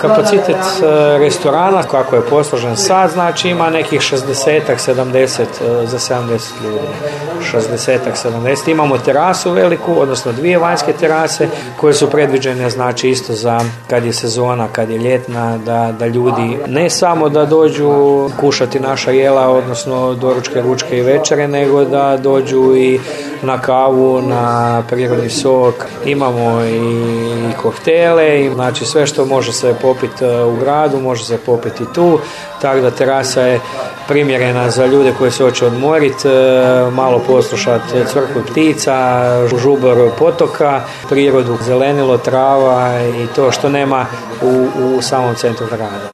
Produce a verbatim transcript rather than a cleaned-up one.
Kapacitet restorana, kako je posložen sad, znači ima nekih šezdeset sedamdeset za sedamdeset ljudi. šezdeset sedamdeset. Imamo terasu veliku, odnosno dvije vanjske terase koje su predviđene, znači isto za kad je sezona, kad je ljetna, da, da ljudi ne samo da dođu kušati naša jela, odnosno doručke, ručke i večere, nego da dođu i na kavu, na prirodni sok. Imamo i koktele, znači sve što može se popiti u gradu, može se popiti tu, tako da terasa je primjerena za ljude koji se hoće odmoriti, malo poslušati cvrku ptica, žubor potoka, prirodu, zelenilo, trava i to što nema u, u samom centru grada.